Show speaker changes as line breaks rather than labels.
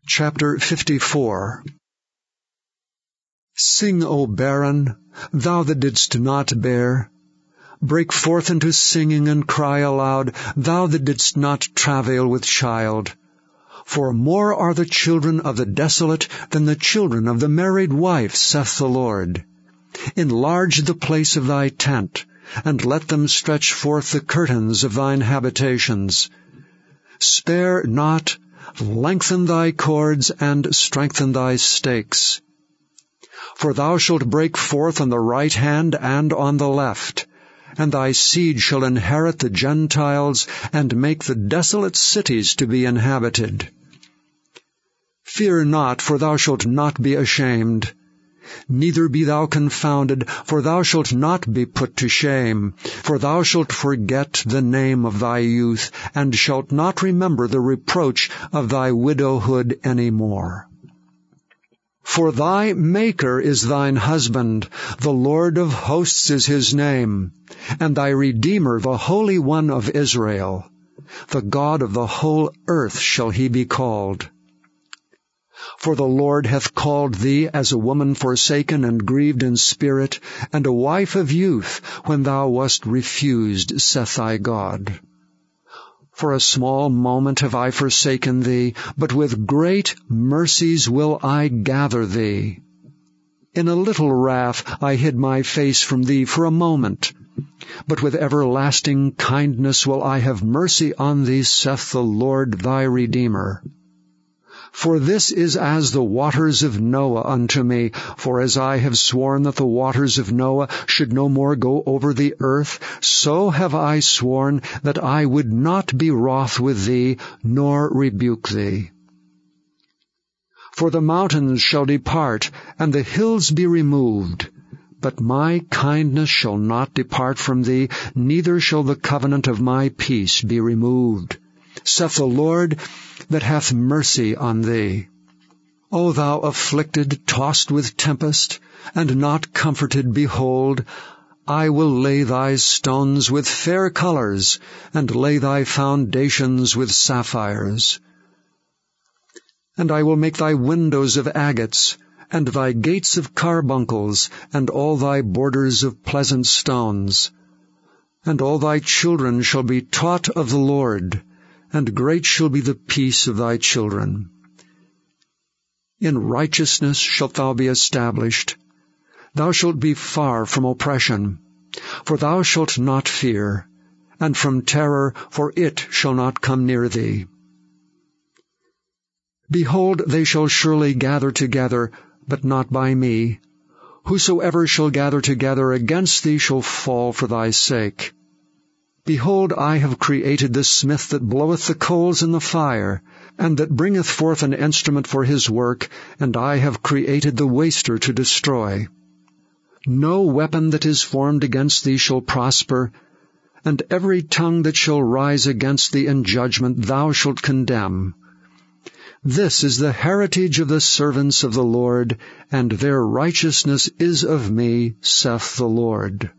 Chapter 54. Sing, O barren, thou that didst not bear. Break forth into singing and cry aloud, thou that didst not travail with child. For more are the children of the desolate than the children of the married wife, saith the Lord. Enlarge the place of thy tent, and let them stretch forth the curtains of thine habitations. Spare not, lengthen thy cords, and strengthen thy stakes. For thou shalt break forth on the right hand and on the left, and thy seed shall inherit the Gentiles, and make the desolate cities to be inhabited. Fear not, for thou shalt not be ashamed. Neither be thou confounded, for thou shalt not be put to shame. For thou shalt forget the name of thy youth, and shalt not remember the reproach of thy widowhood any more. For thy Maker is thine husband, the Lord of hosts is his name, and thy Redeemer, the Holy One of Israel. The God of the whole earth shall he be called. For the Lord hath called thee as a woman forsaken and grieved in spirit, and a wife of youth, when thou wast refused, saith thy God. For a small moment have I forsaken thee, but with great mercies will I gather thee. In a little wrath I hid my face from thee for a moment, but with everlasting kindness will I have mercy on thee, saith the Lord thy Redeemer. For this is as the waters of Noah unto me, for as I have sworn that the waters of Noah should no more go over the earth, so have I sworn that I would not be wroth with thee, nor rebuke thee. For the mountains shall depart, and the hills be removed, but my kindness shall not depart from thee, neither shall the covenant of my peace be removed, saith the Lord that hath mercy on thee. O thou afflicted, tossed with tempest, and not comforted, behold, I will lay thy stones with fair colors, and lay thy foundations with sapphires. And I will make thy windows of agates, and thy gates of carbuncles, and all thy borders of pleasant stones. And all thy children shall be taught of the Lord, and great shall be the peace of thy children. In righteousness shalt thou be established. Thou shalt be far from oppression, for thou shalt not fear, and from terror, for it shall not come near thee. Behold, they shall surely gather together, but not by me. Whosoever shall gather together against thee shall fall for thy sake. Behold, I have created the smith that bloweth the coals in the fire, and that bringeth forth an instrument for his work, and I have created the waster to destroy. No weapon that is formed against thee shall prosper, and every tongue that shall rise against thee in judgment thou shalt condemn. This is the heritage of the servants of the Lord, and their righteousness is of me, saith the Lord.